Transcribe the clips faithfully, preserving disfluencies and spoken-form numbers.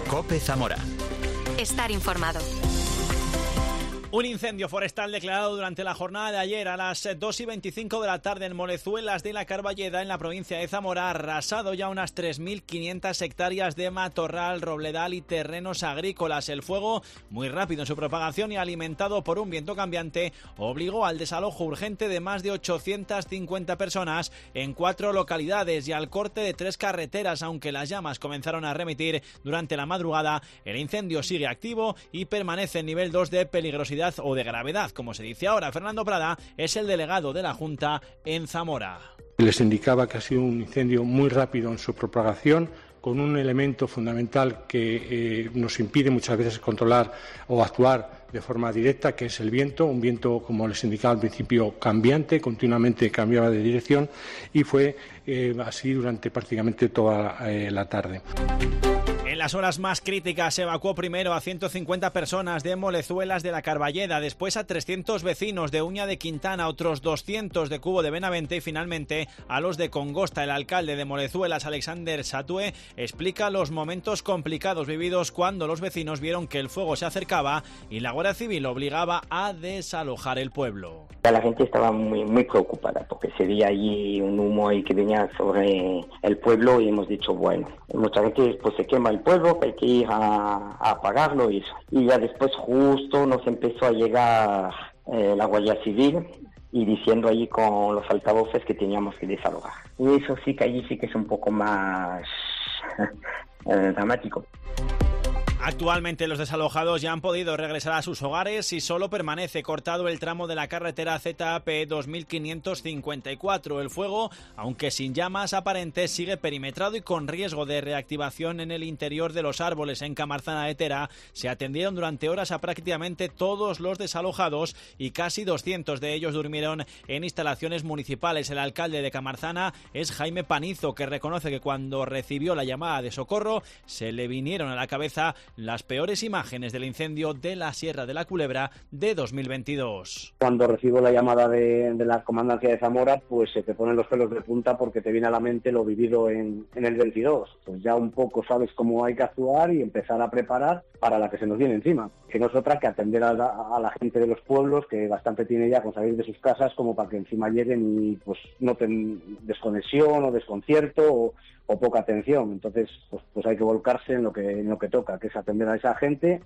COPE Zamora. Estar informado. Un incendio forestal declarado durante la jornada de ayer a las dos y veinticinco de la tarde en Molezuelas de la Carballeda, en la provincia de Zamora, ha arrasado ya unas tres mil quinientas hectáreas de matorral, robledal y terrenos agrícolas. El fuego, muy rápido en su propagación y alimentado por un viento cambiante, obligó al desalojo urgente de más de ochocientas cincuenta personas en cuatro localidades y al corte de tres carreteras. Aunque las llamas comenzaron a remitir durante la madrugada, el incendio sigue activo y permanece en nivel dos de peligrosidad o de gravedad, como se dice ahora. Fernando Prada es el delegado de la Junta en Zamora. Les indicaba que ha sido un incendio muy rápido en su propagación, con un elemento fundamental que eh, nos impide muchas veces controlar o actuar de forma directa, que es el viento, un viento, como les indicaba al principio, cambiante, continuamente cambiaba de dirección y fue eh, así durante prácticamente toda eh, la tarde. En las horas más críticas se evacuó primero a ciento cincuenta personas de Molezuelas de la Carballeda, después a trescientos vecinos de Uña de Quintana, otros doscientos de Cubo de Benavente y finalmente a los de Congosta. El alcalde de Molezuelas, Alexander Satue, explica los momentos complicados vividos cuando los vecinos vieron que el fuego se acercaba y la Guardia Civil obligaba a desalojar el pueblo. La gente estaba muy muy preocupada porque se veía allí un humo ahí que venía sobre el pueblo y hemos dicho, bueno, mucha gente pues se quema el pueblo, que hay que ir a, a apagarlo y eso. Y ya después justo nos empezó a llegar eh, la Guardia Civil y diciendo allí con los altavoces que teníamos que desalojar. Y eso sí que allí sí que es un poco más eh, dramático. Actualmente los desalojados ya han podido regresar a sus hogares y solo permanece cortado el tramo de la carretera Z A P dos mil quinientos cincuenta y cuatro. El fuego, aunque sin llamas aparentes, sigue perimetrado y con riesgo de reactivación en el interior de los árboles. En Camarzana de Tera se atendieron durante horas a prácticamente todos los desalojados y casi doscientos de ellos durmieron en instalaciones municipales. El alcalde de Camarzana es Jaime Panizo, que reconoce que cuando recibió la llamada de socorro se le vinieron a la cabeza las peores imágenes del incendio de la Sierra de la Culebra de dos mil veintidós. Cuando recibo la llamada de, de la comandancia de Zamora, pues se te ponen los pelos de punta porque te viene a la mente lo vivido en, en el veintidós. Pues ya un poco sabes cómo hay que actuar y empezar a preparar para la que se nos viene encima. Que no es otra que atender a la, a la gente de los pueblos, que bastante tiene ya con salir de sus casas, como para que encima lleguen y pues noten desconexión o desconcierto o, o poca atención. Entonces pues, pues hay que volcarse en lo que, en lo que toca, que es atender a esa gente.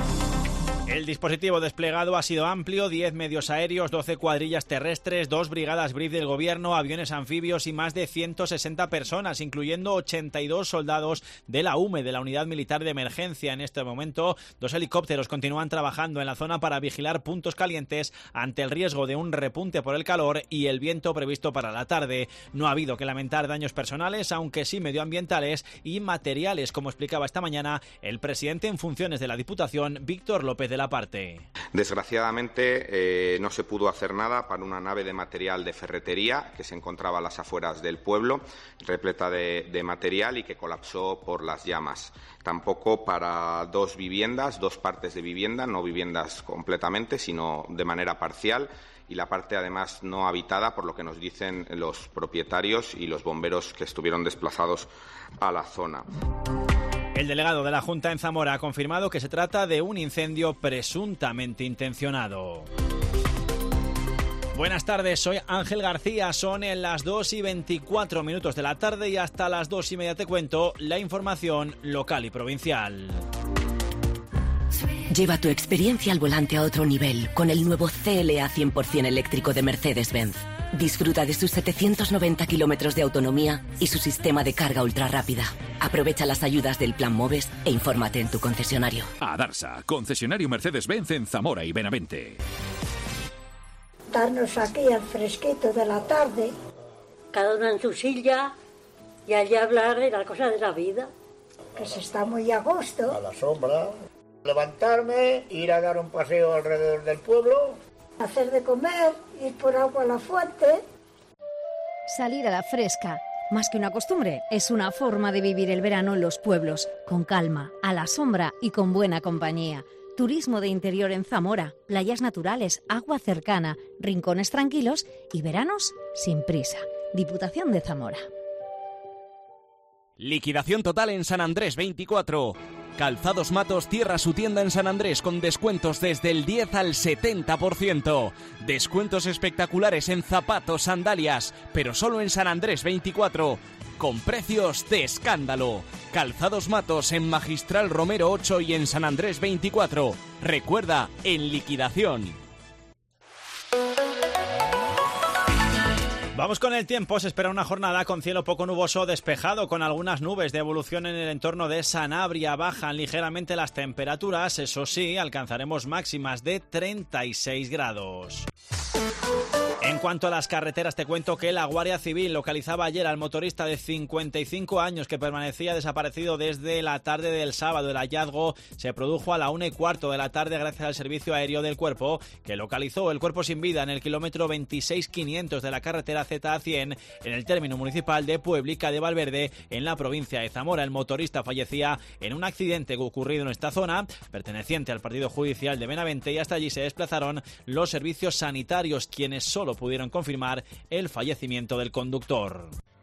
El dispositivo desplegado ha sido amplio, diez medios aéreos, doce cuadrillas terrestres, dos brigadas B R I F del gobierno, aviones anfibios y más de ciento sesenta personas, incluyendo ochenta y dos soldados de la U M E, de la Unidad Militar de Emergencia. En este momento, dos helicópteros continúan trabajando en la zona para vigilar puntos calientes ante el riesgo de un repunte por el calor y el viento previsto para la tarde. No ha habido que lamentar daños personales, aunque sí medioambientales y materiales, como explicaba esta mañana el presidente en funciones de la Diputación, Víctor López de la Parte. Desgraciadamente eh, no se pudo hacer nada para una nave de material de ferretería que se encontraba a las afueras del pueblo, repleta de, de material y que colapsó por las llamas. Tampoco para dos viviendas, dos partes de vivienda, no viviendas completamente, sino de manera parcial, y la parte además no habitada, por lo que nos dicen los propietarios y los bomberos que estuvieron desplazados a la zona. El delegado de la Junta en Zamora ha confirmado que se trata de un incendio presuntamente intencionado. Buenas tardes, soy Ángel García, son en las dos y veinticuatro minutos de la tarde y hasta las dos y media te cuento la información local y provincial. Lleva tu experiencia al volante a otro nivel con el nuevo C L A cien por ciento eléctrico de Mercedes-Benz. Disfruta de sus setecientos noventa kilómetros de autonomía y su sistema de carga ultra rápida. Aprovecha las ayudas del Plan Moves e infórmate en tu concesionario. Adarsa, concesionario Mercedes-Benz en Zamora y Benavente. Darnos aquí el fresquito de la tarde. Cada uno en su silla y allí hablar de la cosa de la vida. Que se está muy a gusto. A la sombra. Levantarme, ir a dar un paseo alrededor del pueblo. Hacer de comer, ir por agua a la fuente. Salir a la fresca. Más que una costumbre, es una forma de vivir el verano en los pueblos, con calma, a la sombra y con buena compañía. Turismo de interior en Zamora, playas naturales, agua cercana, rincones tranquilos y veranos sin prisa. Diputación de Zamora. Liquidación total en San Andrés veinticuatro. Calzados Matos cierra su tienda en San Andrés con descuentos desde el diez al setenta por ciento. Descuentos espectaculares en zapatos, sandalias, pero solo en San Andrés veinticuatro, con precios de escándalo. Calzados Matos en Magistral Romero ocho y en San Andrés veinticuatro. Recuerda, en liquidación. Vamos con el tiempo. Se espera una jornada con cielo poco nuboso despejado, con algunas nubes de evolución en el entorno de Sanabria. Bajan ligeramente las temperaturas, eso sí, alcanzaremos máximas de treinta y seis grados. En cuanto a las carreteras, te cuento que la Guardia Civil localizaba ayer al motorista de cincuenta y cinco años que permanecía desaparecido desde la tarde del sábado. El hallazgo se produjo a la una y cuarto de la tarde gracias al servicio aéreo del Cuerpo, que localizó el cuerpo sin vida en el kilómetro veintiséis quinientos de la carretera Z A cien en el término municipal de Pueblica de Valverde, en la provincia de Zamora. El motorista fallecía en un accidente ocurrido en esta zona, perteneciente al partido judicial de Benavente, y hasta allí se desplazaron los servicios sanitarios, quienes solo pudieron confirmar el fallecimiento del conductor.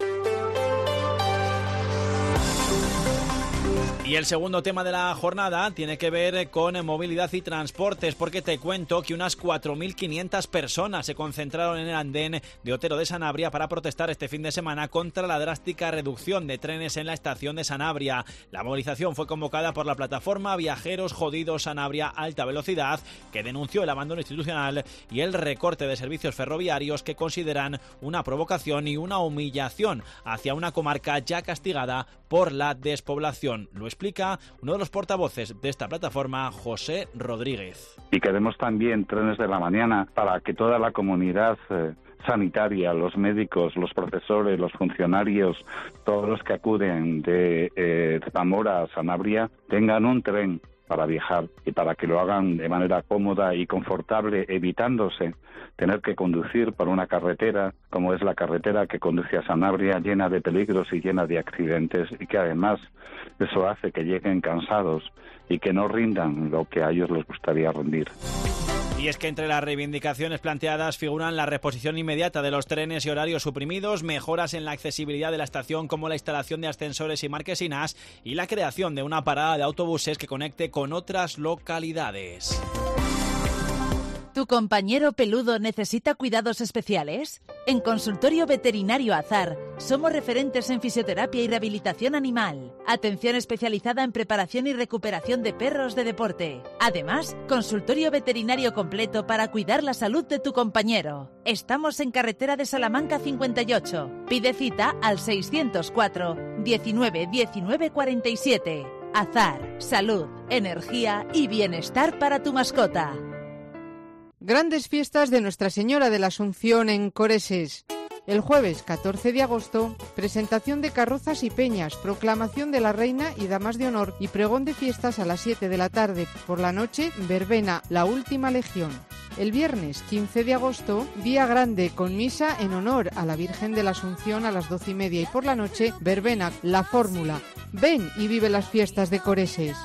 Y el segundo tema de la jornada tiene que ver con movilidad y transportes, porque te cuento que unas cuatro mil quinientas personas se concentraron en el andén de Otero de Sanabria para protestar este fin de semana contra la drástica reducción de trenes en la estación de Sanabria. La movilización fue convocada por la plataforma Viajeros Jodidos Sanabria Alta Velocidad, que denunció el abandono institucional y el recorte de servicios ferroviarios que consideran una provocación y una humillación hacia una comarca ya castigada por la despoblación. Lo explica uno de los portavoces de esta plataforma, José Rodríguez. Y queremos también trenes de la mañana para que toda la comunidad eh, sanitaria, los médicos, los profesores, los funcionarios, todos los que acuden de eh, Zamora a Sanabria tengan un tren para viajar y para que lo hagan de manera cómoda y confortable, evitándose tener que conducir por una carretera como es la carretera que conduce a Sanabria, llena de peligros y llena de accidentes, y que además eso hace que lleguen cansados y que no rindan lo que a ellos les gustaría rendir. Y es que entre las reivindicaciones planteadas figuran la reposición inmediata de los trenes y horarios suprimidos, mejoras en la accesibilidad de la estación como la instalación de ascensores y marquesinas y la creación de una parada de autobuses que conecte con otras localidades. ¿Tu compañero peludo necesita cuidados especiales? En Consultorio Veterinario Azar somos referentes en fisioterapia y rehabilitación animal. Atención especializada en preparación y recuperación de perros de deporte. Además, consultorio veterinario completo para cuidar la salud de tu compañero. Estamos en carretera de Salamanca cincuenta y ocho. Pide cita al seiscientos cuatro diecinueve diecinueve cuarenta y siete. Azar, salud, energía y bienestar para tu mascota. Grandes fiestas de Nuestra Señora de la Asunción en Coreses. El jueves catorce de agosto, presentación de carrozas y peñas, proclamación de la Reina y Damas de Honor y pregón de fiestas a las siete de la tarde. Por la noche, verbena, la Última Legión. El viernes quince de agosto, día grande con misa en honor a la Virgen de la Asunción a las doce y media, y por la noche, verbena, la Fórmula. Ven y vive las fiestas de Coreses.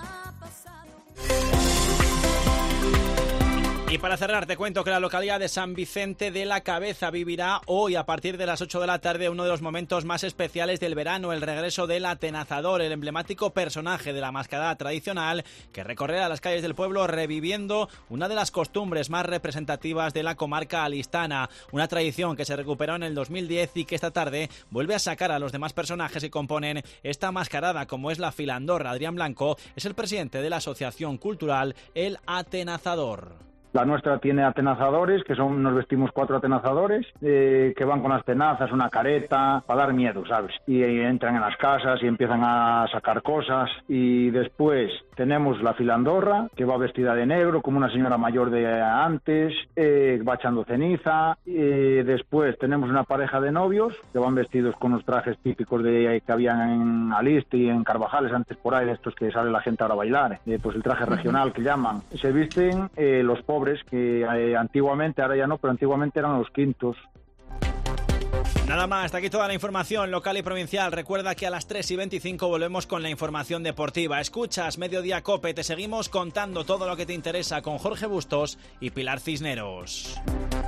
Y para cerrar, te cuento que la localidad de San Vicente de la Cabeza vivirá hoy, a partir de las ocho de la tarde, uno de los momentos más especiales del verano, el regreso del Atenazador, el emblemático personaje de la mascarada tradicional que recorrerá las calles del pueblo reviviendo una de las costumbres más representativas de la comarca alistana, una tradición que se recuperó en el dos mil diez y que esta tarde vuelve a sacar a los demás personajes que componen esta mascarada, como es la filandorra. Adrián Blanco es el presidente de la asociación cultural El Atenazador. La nuestra tiene atenazadores, que son, nos vestimos cuatro atenazadores, eh, que van con las tenazas, una careta, para dar miedo, ¿sabes? Y eh, entran en las casas y empiezan a sacar cosas. Y después tenemos la filandorra, que va vestida de negro, como una señora mayor de antes, eh, va echando ceniza. Eh, después tenemos una pareja de novios, que van vestidos con los trajes típicos de que habían en Aliste y en Carvajales, antes por ahí, de estos que sale la gente ahora a bailar. Eh, pues el traje regional que llaman. Se visten eh, los pobres, que eh, antiguamente, ahora ya no, pero antiguamente eran los quintos. Nada más, hasta aquí toda la información local y provincial. Recuerda que a las tres y veinticinco volvemos con la información deportiva. Escuchas Mediodía Cope, te seguimos contando todo lo que te interesa con Jorge Bustos y Pilar Cisneros.